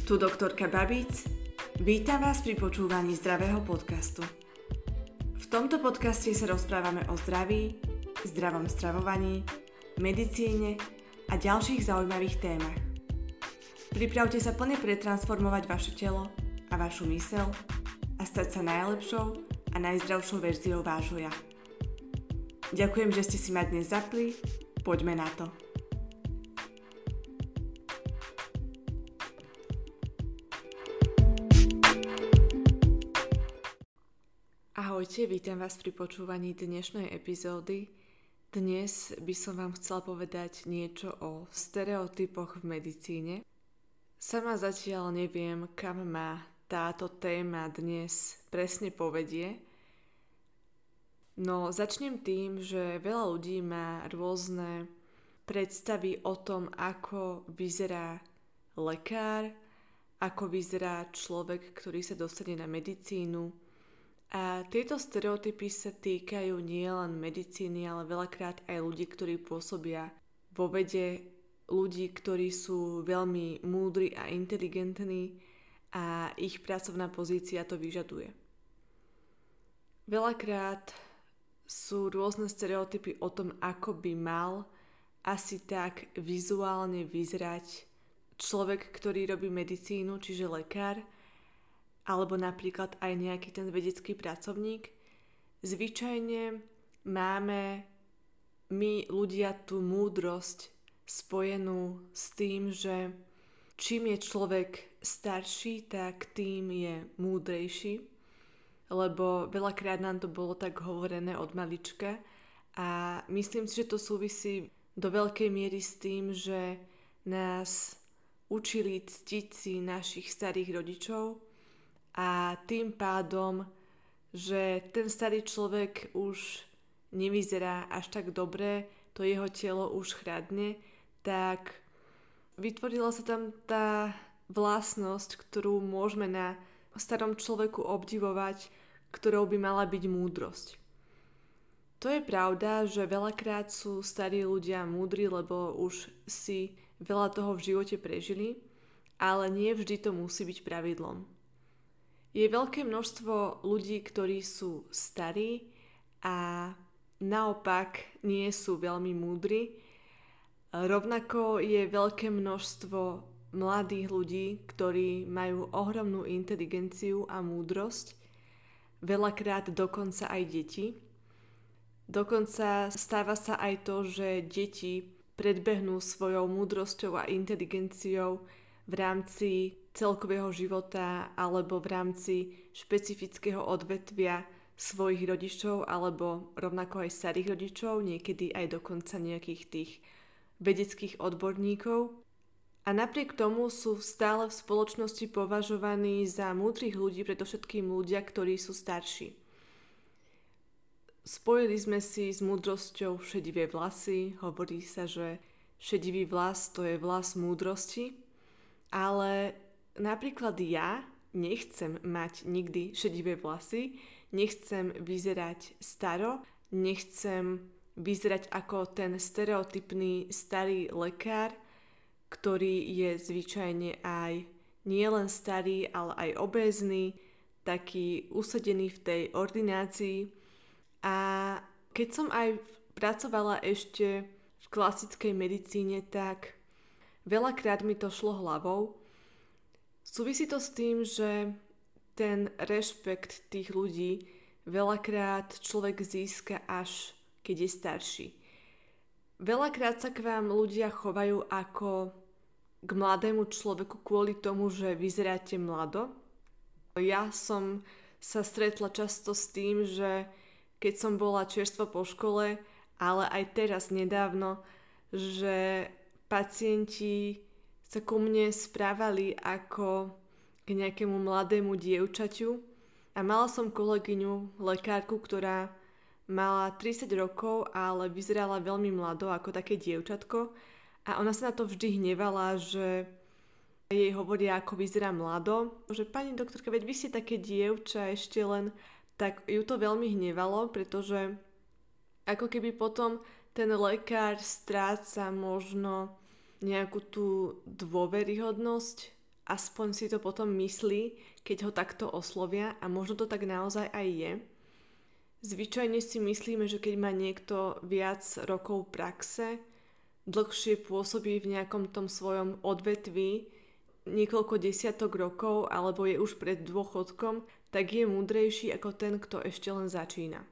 Tu doktorka Babíc. Vítam vás pri počúvaní zdravého podcastu. V tomto podcaste sa rozprávame o zdraví, zdravom stravovaní, medicíne a ďalších zaujímavých témach. Pripravte sa plne pretransformovať vaše telo a vašu myseľ a stať sa najlepšou a najzdravšou verziou vášho ja. Ďakujem, že ste si ma dnes zapli. Poďme na to. Ahojte, vítam vás pri počúvaní dnešnej epizódy. Dnes by som vám chcela povedať niečo o stereotypoch v medicíne. Sama zatiaľ neviem, kam ma táto téma dnes presne povedie. No začnem tým, že veľa ľudí má rôzne predstavy o tom, ako vyzerá lekár, ako vyzerá človek, ktorý sa dostane na medicínu. A tieto stereotypy sa týkajú nielen medicíny, ale veľakrát aj ľudí, ktorí pôsobia vo vede, ľudí, ktorí sú veľmi múdri a inteligentní a ich pracovná pozícia to vyžaduje. Veľakrát sú rôzne stereotypy o tom, ako by mal asi tak vizuálne vyzerať človek, ktorý robí medicínu, čiže lekár, alebo napríklad aj nejaký ten vedecký pracovník. Zvyčajne máme my ľudia tú múdrosť spojenú s tým, že čím je človek starší, tak tým je múdrejší, lebo veľakrát nám to bolo tak hovorené od malička a myslím si, že to súvisí do veľkej miery s tým, že nás učili ctiť si našich starých rodičov, a tým pádom, že ten starý človek už nevyzerá až tak dobre, to jeho telo už chradne, tak vytvorila sa tam tá vlastnosť, ktorú môžeme na starom človeku obdivovať, ktorou by mala byť múdrosť. To je pravda, že veľakrát sú starí ľudia múdri, lebo už si veľa toho v živote prežili, ale nie vždy to musí byť pravidlom. Je veľké množstvo ľudí, ktorí sú starí a naopak nie sú veľmi múdri. Rovnako je veľké množstvo mladých ľudí, ktorí majú ohromnú inteligenciu a múdrosť, veľakrát dokonca aj deti. Dokonca stáva sa aj to, že deti predbehnú svojou múdrosťou a inteligenciou v rámci celkového života alebo v rámci špecifického odvetvia svojich rodičov alebo rovnako aj starých rodičov, niekedy aj dokonca nejakých tých vedeckých odborníkov. A napriek tomu sú stále v spoločnosti považovaní za múdrych ľudí, predovšetkým ľudia, ktorí sú starší. Spojili sme si s múdrosťou šedivé vlasy, hovorí sa, že šedivý vlas to je vlas múdrosti, ale napríklad ja nechcem mať nikdy šedivé vlasy, nechcem vyzerať staro, nechcem vyzerať ako ten stereotypný starý lekár, ktorý je zvyčajne aj nielen starý, ale aj obézny, taký usedený v tej ordinácii. A keď som aj pracovala ešte v klasickej medicíne, tak veľakrát mi to šlo hlavou. Súvisí to s tým, že ten rešpekt tých ľudí veľakrát človek získa až keď je starší. Veľakrát sa k vám ľudia chovajú ako k mladému človeku kvôli tomu, že vyzeráte mlado. Ja som sa stretla často s tým, že keď som bola čerstvo po škole, ale aj teraz nedávno, že pacienti sa ku mne správali ako k nejakému mladému dievčaťu a mala som kolegyňu, lekárku, ktorá mala 30 rokov, ale vyzerala veľmi mlado ako také dievčatko a ona sa na to vždy hnevala, že jej hovoria, ako vyzerá mlado, že pani doktorka, veď vy ste také dievča ešte len, tak ju to veľmi hnevalo, pretože ako keby potom ten lekár stráca možno nejakú tú dôveryhodnosť aspoň si to potom myslí, keď ho takto oslovia a možno to tak naozaj aj je. Zvyčajne si myslíme, že keď má niekto viac rokov praxe, dlhšie pôsobí v nejakom tom svojom odvetví, niekoľko desiatok rokov alebo je už pred dôchodkom, tak je múdrejší ako ten, kto ešte len začína.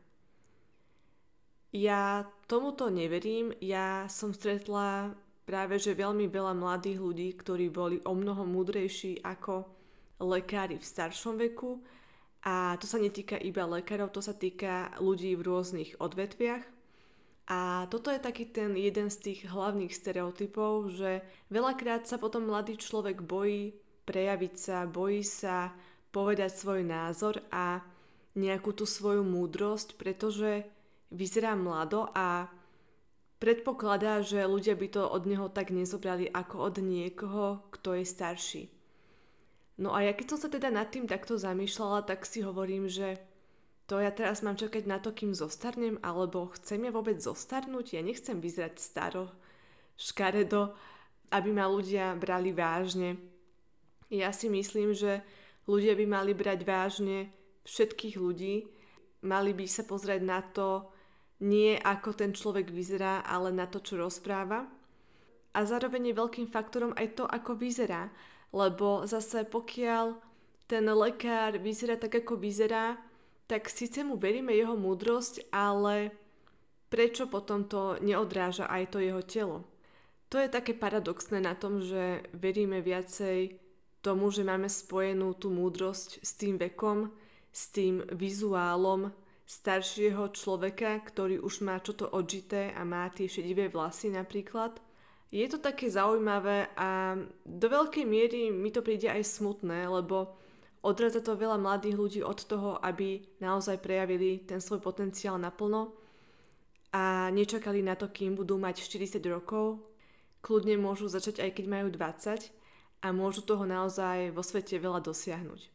Ja tomuto neverím, ja som stretla práve že veľmi veľa mladých ľudí, ktorí boli o mnoho múdrejší ako lekári v staršom veku a to sa netýka iba lekárov, to sa týka ľudí v rôznych odvetviach. A toto je taký ten jeden z tých hlavných stereotypov, že veľakrát sa potom mladý človek bojí prejaviť sa, bojí sa povedať svoj názor a nejakú tú svoju múdrosť, pretože vyzerá mlado a predpokladá, že ľudia by to od neho tak nezobrali ako od niekoho, kto je starší. No a ja keď som sa teda nad tým takto zamýšľala, tak si hovorím, že to ja teraz mám čakať na to, kým zostarnem, alebo chcem ja vôbec zostarnúť? Ja nechcem vyzerať staro, škaredo, aby ma ľudia brali vážne. Ja si myslím, že ľudia by mali brať vážne všetkých ľudí, mali by sa pozrieť na to, nie ako ten človek vyzerá, ale na to, čo rozpráva. A zároveň je veľkým faktorom aj to, ako vyzerá. Lebo zase pokiaľ ten lekár vyzerá tak, ako vyzerá, tak síce mu veríme jeho múdrosť, ale prečo potom to neodráža aj to jeho telo? To je také paradoxné na tom, že veríme viacej tomu, že máme spojenú tú múdrosť s tým vekom, s tým vizuálom staršieho človeka, ktorý už má čo to odžité a má tie šedivé vlasy napríklad. Je to také zaujímavé a do veľkej miery mi to príde aj smutné, lebo odradza to veľa mladých ľudí od toho, aby naozaj prejavili ten svoj potenciál naplno a nečakali na to, kým budú mať 40 rokov. Kľudne môžu začať aj keď majú 20 a môžu toho naozaj vo svete veľa dosiahnuť.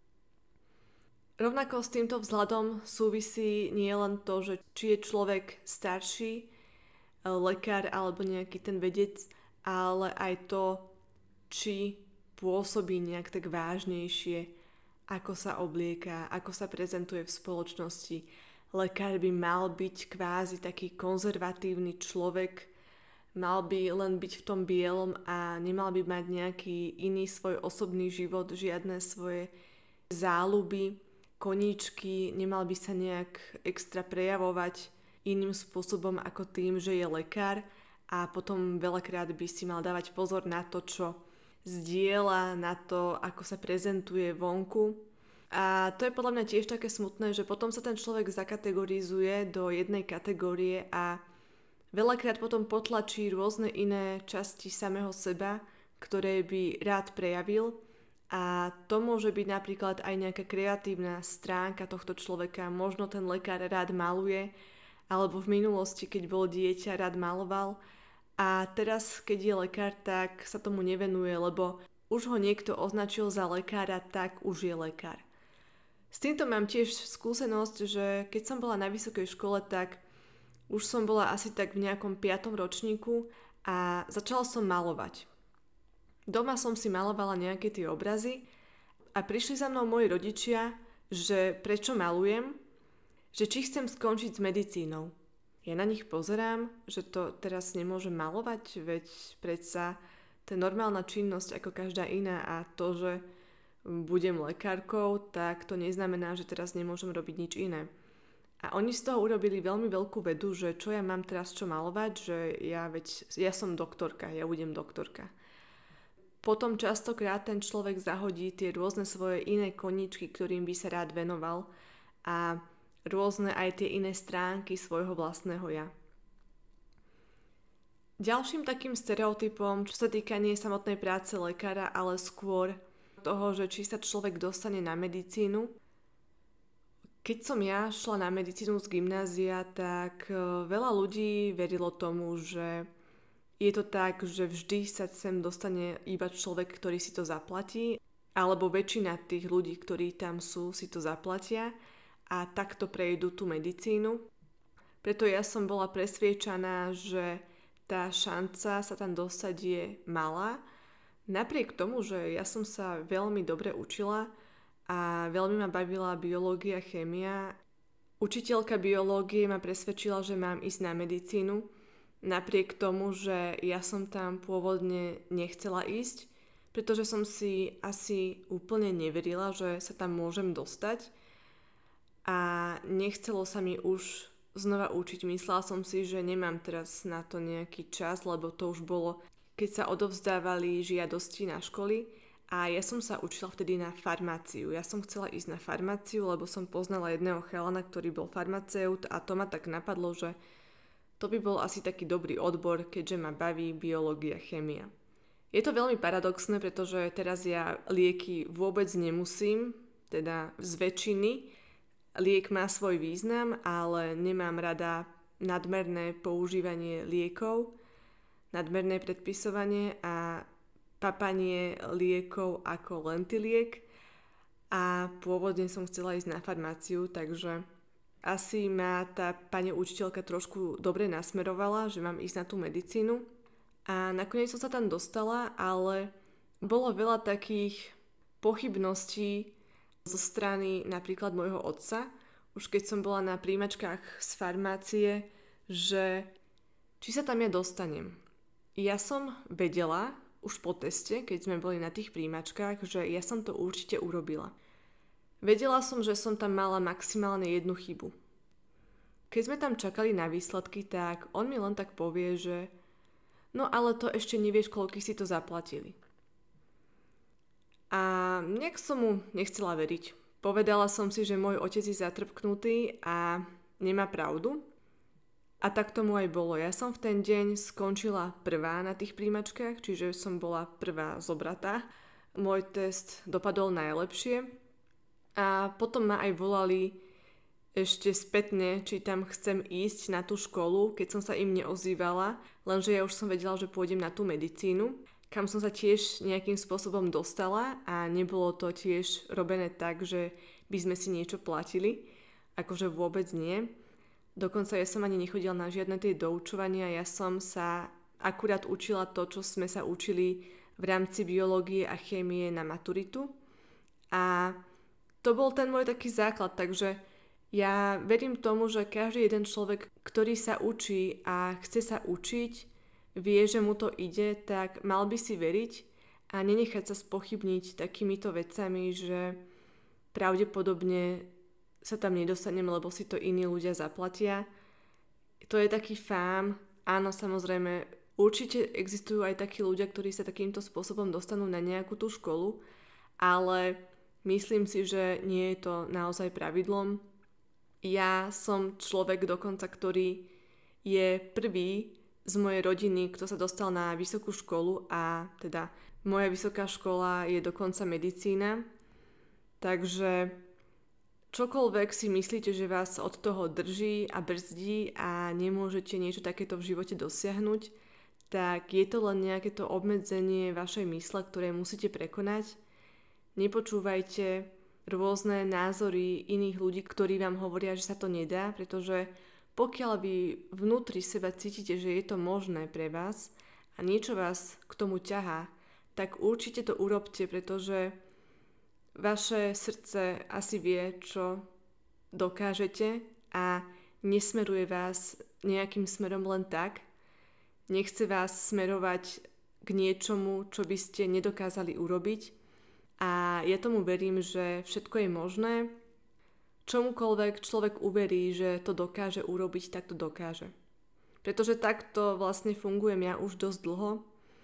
Rovnako s týmto vzhľadom súvisí nielen to, že či je človek starší, lekár alebo nejaký ten vedec, ale aj to, či pôsobí nejak tak vážnejšie, ako sa oblieka, ako sa prezentuje v spoločnosti. Lekár by mal byť kvázi taký konzervatívny človek, mal by len byť v tom bielom a nemal by mať nejaký iný svoj osobný život, žiadne svoje záľuby, koníčky, nemal by sa nejak extra prejavovať iným spôsobom ako tým, že je lekár a potom veľakrát by si mal dávať pozor na to, čo zdieľa, na to, ako sa prezentuje vonku. A to je podľa mňa tiež také smutné, že potom sa ten človek zakategorizuje do jednej kategórie a veľakrát potom potlačí rôzne iné časti samého seba, ktoré by rád prejavil. A to môže byť napríklad aj nejaká kreatívna stránka tohto človeka. Možno ten lekár rád maluje, alebo v minulosti, keď bol dieťa, rád maloval. A teraz, keď je lekár, tak sa tomu nevenuje, lebo už ho niekto označil za lekára, tak už je lekár. S týmto mám tiež skúsenosť, že keď som bola na vysokej škole, tak už som bola asi tak v nejakom 5. ročníku a začala som malovať. Doma som si malovala nejaké tie obrazy a prišli za mnou moji rodičia, že prečo malujem, že či chcem skončiť s medicínou. Ja na nich pozerám, že to teraz nemôžem malovať, veď predsa to je normálna činnosť ako každá iná a to, že budem lekárkou, tak to neznamená, že teraz nemôžem robiť nič iné. A oni z toho urobili veľmi veľkú vedu, že čo ja mám teraz čo malovať, že ja som doktorka, ja budem doktorka. Potom častokrát ten človek zahodí tie rôzne svoje iné koníčky, ktorým by sa rád venoval a rôzne aj tie iné stránky svojho vlastného ja. Ďalším takým stereotypom, čo sa týka nie samotnej práce lekára, ale skôr toho, že či sa človek dostane na medicínu. Keď som ja šla na medicínu z gymnázia, tak veľa ľudí verilo tomu, že je to tak, že vždy sa sem dostane iba človek, ktorý si to zaplatí, alebo väčšina tých ľudí, ktorí tam sú, si to zaplatia a takto prejdú tú medicínu. Preto ja som bola presviečaná, že tá šanca sa tam dostať je malá. Napriek tomu, že ja som sa veľmi dobre učila a veľmi ma bavila biológia, chémia, učiteľka biológie ma presvedčila, že mám ísť na medicínu, napriek tomu, že ja som tam pôvodne nechcela ísť, pretože som si asi úplne neverila, že sa tam môžem dostať a nechcelo sa mi už znova učiť. Myslela som si, že nemám teraz na to nejaký čas, lebo to už bolo, keď sa odovzdávali žiadosti na školy a ja som sa učila vtedy na farmáciu. Ja som chcela ísť na farmáciu, lebo som poznala jedného chalana, ktorý bol farmaceut a to ma tak napadlo, že to by bol asi taký dobrý odbor, keďže ma baví biológia, chémia. Je to veľmi paradoxné, pretože teraz ja lieky vôbec nemusím, teda z väčšiny. Liek má svoj význam, ale nemám rada nadmerné používanie liekov, nadmerné predpisovanie a papanie liekov ako lentiliek a pôvodne som chcela ísť na farmáciu, takže asi ma tá pani učiteľka trošku dobre nasmerovala, že mám ísť na tú medicínu a nakoniec som sa tam dostala, ale bolo veľa takých pochybností zo strany napríklad môjho otca, už keď som bola na príjmačkách z farmácie, že či sa tam ja dostanem. Ja som vedela už po teste, keď sme boli na tých príjmačkách, že ja som to určite urobila. Vedela som, že som tam mala maximálne jednu chybu. Keď sme tam čakali na výsledky, tak on mi len tak povie, že no ale to ešte nevieš, koľko si to zaplatili. A nejak som mu nechcela veriť. Povedala som si, že môj otec je zatrpknutý a nemá pravdu. A tak tomu aj bolo. Ja som v ten deň skončila prvá na tých príjmačkách, čiže som bola prvá zobratá. Môj test dopadol najlepšie. A potom ma aj volali ešte spätne, či tam chcem ísť na tú školu, keď som sa im neozývala, lenže ja už som vedela, že pôjdem na tú medicínu, kam som sa tiež nejakým spôsobom dostala a nebolo to tiež robené tak, že by sme si niečo platili, akože vôbec nie. Dokonca ja som ani nechodila na žiadne tie doučovania, ja som sa akurát učila to, čo sme sa učili v rámci biológie a chémie na maturitu a to bol ten môj taký základ, takže ja verím tomu, že každý jeden človek, ktorý sa učí a chce sa učiť, vie, že mu to ide, tak mal by si veriť a nenechať sa spochybniť takýmito vecami, že pravdepodobne sa tam nedostanem, lebo si to iní ľudia zaplatia. To je taký fám. Áno, samozrejme, určite existujú aj takí ľudia, ktorí sa takýmto spôsobom dostanú na nejakú tú školu, ale myslím si, že nie je to naozaj pravidlom. Ja som človek dokonca, ktorý je prvý z mojej rodiny, kto sa dostal na vysokú školu a teda moja vysoká škola je dokonca medicína. Takže čokoľvek si myslíte, že vás od toho drží a brzdí a nemôžete niečo takéto v živote dosiahnuť, tak je to len nejaké to obmedzenie vašej mysle, ktoré musíte prekonať. Nepočúvajte rôzne názory iných ľudí, ktorí vám hovoria, že sa to nedá, pretože pokiaľ vy vnútri seba cítite, že je to možné pre vás a niečo vás k tomu ťahá, tak určite to urobte, pretože vaše srdce asi vie, čo dokážete a nesmeruje vás nejakým smerom len tak. Nechce vás smerovať k niečomu, čo by ste nedokázali urobiť. A ja tomu verím, že všetko je možné. Čomukoľvek človek uverí, že to dokáže urobiť, tak to dokáže. Pretože takto vlastne fungujem ja už dosť dlho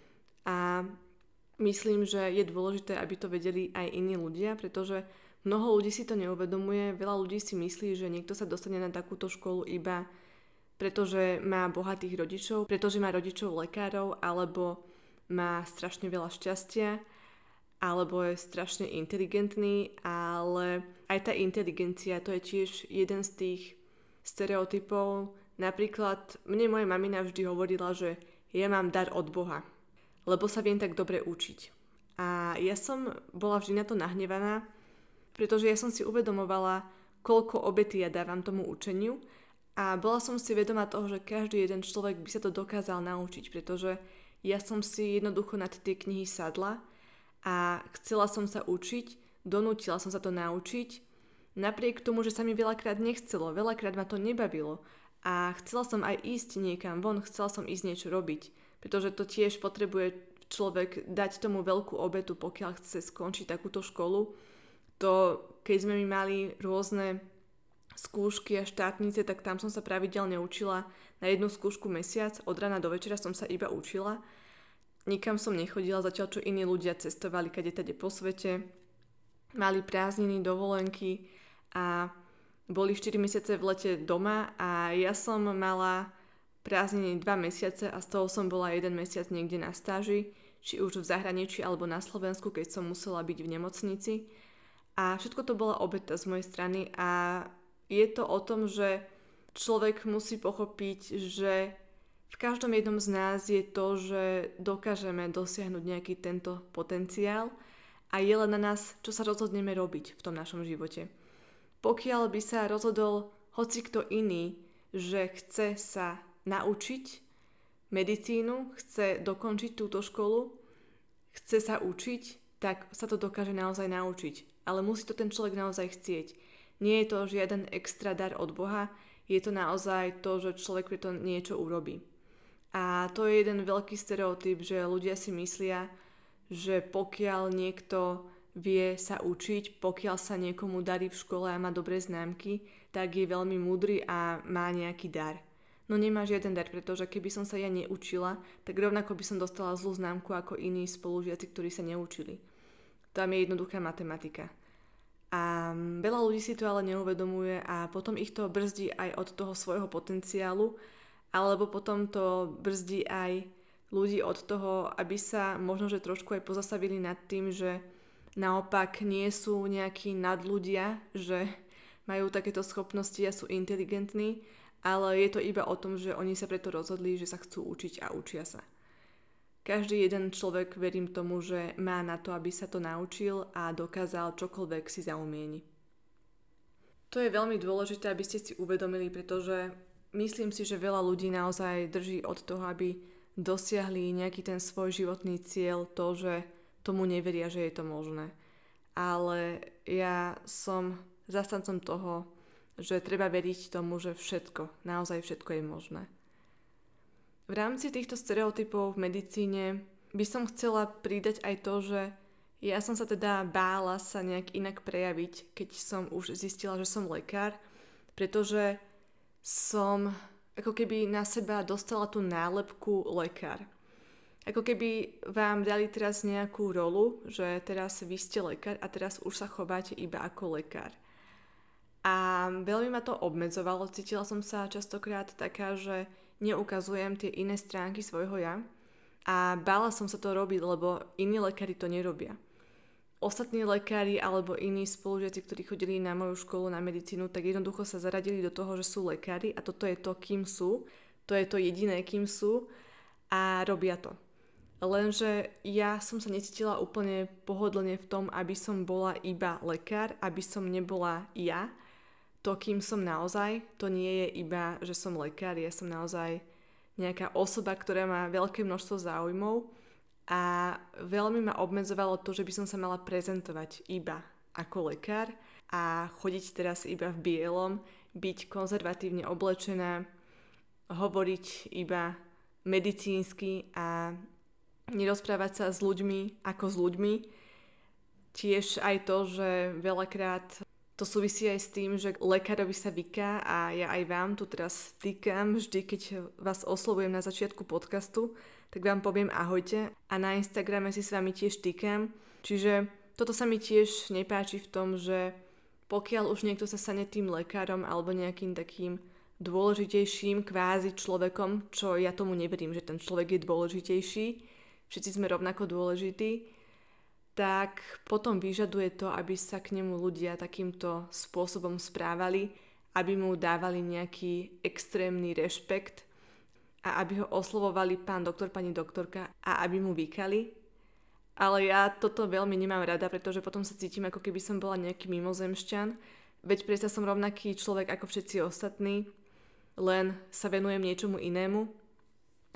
a myslím, že je dôležité, aby to vedeli aj iní ľudia, pretože mnoho ľudí si to neuvedomuje, veľa ľudí si myslí, že niekto sa dostane na takúto školu iba pretože má bohatých rodičov, pretože má rodičov lekárov, alebo má strašne veľa šťastia, alebo je strašne inteligentný, ale aj tá inteligencia, to je tiež jeden z tých stereotypov. Napríklad mne moja mamina vždy hovorila, že ja mám dar od Boha, lebo sa viem tak dobre učiť. A ja som bola vždy na to nahnevaná, pretože ja som si uvedomovala, koľko obety ja dávam tomu učeniu a bola som si vedomá toho, že každý jeden človek by sa to dokázal naučiť, pretože ja som si jednoducho nad tie knihy sadla a chcela som sa učiť, donútila som sa to naučiť, napriek tomu, že sa mi veľakrát nechcelo, veľakrát ma to nebavilo a chcela som aj ísť niekam von, chcela som ísť niečo robiť, pretože to tiež potrebuje človek dať tomu veľkú obetu, pokiaľ chce skončiť takúto školu. To, keď sme my mali rôzne skúšky a štátnice, tak tam som sa pravidelne učila na jednu skúšku mesiac, od rána do večera som sa iba učila. Nikam som nechodila, zatiaľ čo iní ľudia cestovali kadetade po svete, mali prázdniny, dovolenky a boli 4 mesiace v lete doma a ja som mala prázdniny 2 mesiace a z toho som bola 1 mesiac niekde na stáži, či už v zahraničí alebo na Slovensku, keď som musela byť v nemocnici. A všetko to bola obeta z mojej strany a je to o tom, že človek musí pochopiť, že v každom jednom z nás je to, že dokážeme dosiahnuť nejaký tento potenciál a je len na nás, čo sa rozhodneme robiť v tom našom živote. Pokiaľ by sa rozhodol hocikto iný, že chce sa naučiť medicínu, chce dokončiť túto školu, chce sa učiť, tak sa to dokáže naozaj naučiť. Ale musí to ten človek naozaj chcieť. Nie je to žiaden extra dar od Boha, je to naozaj to, že človek pre to niečo urobí. A to je jeden veľký stereotyp, že ľudia si myslia, že pokiaľ niekto vie sa učiť, pokiaľ sa niekomu darí v škole a má dobré známky, tak je veľmi múdry a má nejaký dar. No nemá žiaden dar, pretože keby som sa ja neučila, tak rovnako by som dostala zlú známku ako iní spolužiaci, ktorí sa neučili. Tam je jednoduchá matematika. A veľa ľudí si to ale neuvedomuje a potom ich to brzdí aj od toho svojho potenciálu, alebo potom to brzdí aj ľudí od toho, aby sa možno, že trošku aj pozastavili nad tým, že naopak nie sú nejakí nadľudia, že majú takéto schopnosti a sú inteligentní, ale je to iba o tom, že oni sa preto rozhodli, že sa chcú učiť a učia sa. Každý jeden človek, verím tomu, že má na to, aby sa to naučil a dokázal čokoľvek si zaumieni. To je veľmi dôležité, aby ste si uvedomili, pretože myslím si, že veľa ľudí naozaj drží od toho, aby dosiahli nejaký ten svoj životný cieľ, to, že tomu neveria, že je to možné. Ale ja som zastancom toho, že treba veriť tomu, že všetko, naozaj všetko je možné. V rámci týchto stereotypov v medicíne by som chcela pridať aj to, že ja som sa teda bála sa nejak inak prejaviť, keď som už zistila, že som lekár, pretože som ako keby na seba dostala tú nálepku lekár. Ako keby vám dali teraz nejakú rolu, že teraz vy ste lekár a teraz už sa chováte iba ako lekár. A veľmi ma to obmedzovalo, cítila som sa častokrát taká, že neukazujem tie iné stránky svojho ja a bála som sa to robiť, lebo iní lekári to nerobia. Ostatní lekári alebo iní spolužiaci, ktorí chodili na moju školu na medicínu, tak jednoducho sa zaradili do toho, že sú lekári a toto je to, kým sú, to je to jediné, kým sú a robia to. Lenže ja som sa necítila úplne pohodlne v tom, aby som bola iba lekár, aby som nebola ja, to, kým som naozaj, to nie je iba, že som lekár, ja som naozaj nejaká osoba, ktorá má veľké množstvo záujmov a veľmi ma obmedzovalo to, že by som sa mala prezentovať iba ako lekár a chodiť teraz iba v bielom, byť konzervatívne oblečená, hovoriť iba medicínsky a nerozprávať sa s ľuďmi ako s ľuďmi. Tiež aj to, že veľakrát to súvisí aj s tým, že lekárovi sa vyká a ja aj vám tu teraz týkam vždy, keď vás oslovujem na začiatku podcastu, tak vám poviem ahojte a na Instagrame si s vami tiež týkam. Čiže toto sa mi tiež nepáči v tom, že pokiaľ už niekto sa stane tým lekárom alebo nejakým takým dôležitejším kvázi človekom, čo ja tomu neverím, že ten človek je dôležitejší, všetci sme rovnako dôležití, tak potom vyžaduje to, aby sa k nemu ľudia takýmto spôsobom správali, aby mu dávali nejaký extrémny rešpekt a aby ho oslovovali pán doktor, pani doktorka a aby mu vykali. Ale ja toto veľmi nemám rada, pretože potom sa cítim, ako keby som bola nejaký mimozemšťan, veď predsa som rovnaký človek ako všetci ostatní, len sa venujem niečomu inému.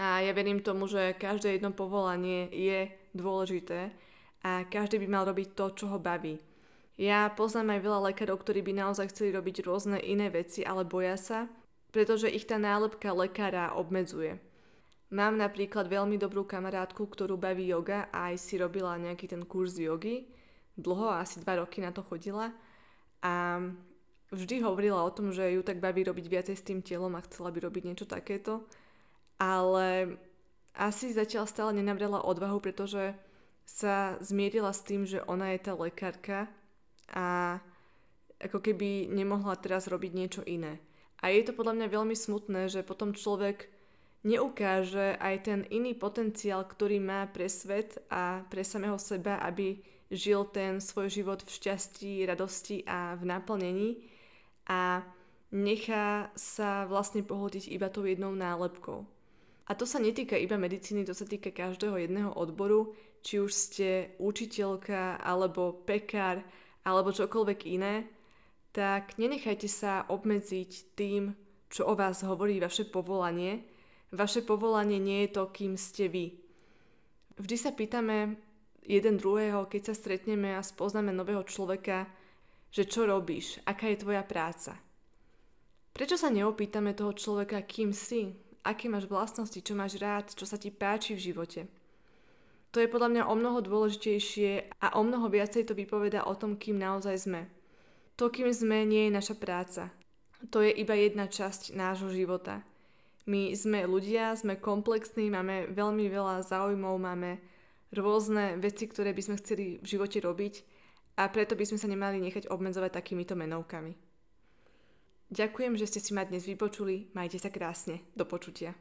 A ja verím tomu, že každé jedno povolanie je dôležité a každý by mal robiť to, čo ho baví. Ja poznám aj veľa lekárov, ktorí by naozaj chceli robiť rôzne iné veci, ale boja sa, pretože ich tá nálepka lekára obmedzuje. Mám napríklad veľmi dobrú kamarátku, ktorú baví yoga a aj si robila nejaký ten kurz jogy. Dlho, asi 2 roky na to chodila a vždy hovorila o tom, že ju tak baví robiť viacej s tým telom a chcela by robiť niečo takéto. Ale asi zatiaľ stále nenabrala odvahu, pretože sa zmierila s tým, že ona je tá lekárka a ako keby nemohla teraz robiť niečo iné. A je to podľa mňa veľmi smutné, že potom človek neukáže aj ten iný potenciál, ktorý má pre svet a pre samého seba, aby žil ten svoj život v šťastí, radosti a v naplnení a nechá sa vlastne pohltiť iba tou jednou nálepkou. A to sa netýka iba medicíny, to sa týka každého jedného odboru, či už ste učiteľka, alebo pekár, alebo čokoľvek iné, tak nenechajte sa obmedziť tým, čo o vás hovorí vaše povolanie. Vaše povolanie nie je to, kým ste vy. Vždy sa pýtame jeden druhého, keď sa stretneme a spoznáme nového človeka, že čo robíš, aká je tvoja práca. Prečo sa neopýtame toho človeka, kým si, aké máš vlastnosti, čo máš rád, čo sa ti páči v živote. To je podľa mňa o mnoho dôležitejšie a o mnoho viacej to vypovedá o tom, kým naozaj sme. To, kým sme, nie je naša práca. To je iba jedna časť nášho života. My sme ľudia, sme komplexní, máme veľmi veľa záujmov, máme rôzne veci, ktoré by sme chceli v živote robiť a preto by sme sa nemali nechať obmedzovať takýmito menovkami. Ďakujem, že ste si ma dnes vypočuli, majte sa krásne, do počutia.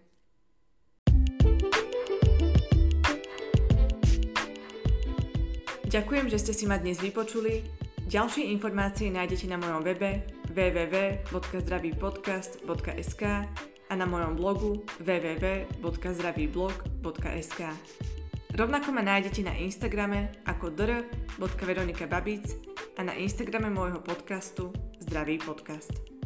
Ďakujem, že ste si ma dnes vypočuli. Ďalšie informácie nájdete na mojom webe www.zdravýpodcast.sk a na mojom blogu www.zdravýblog.sk. Rovnako ma nájdete na Instagrame ako dr.veronikababic a na Instagrame môjho podcastu Zdravý podcast.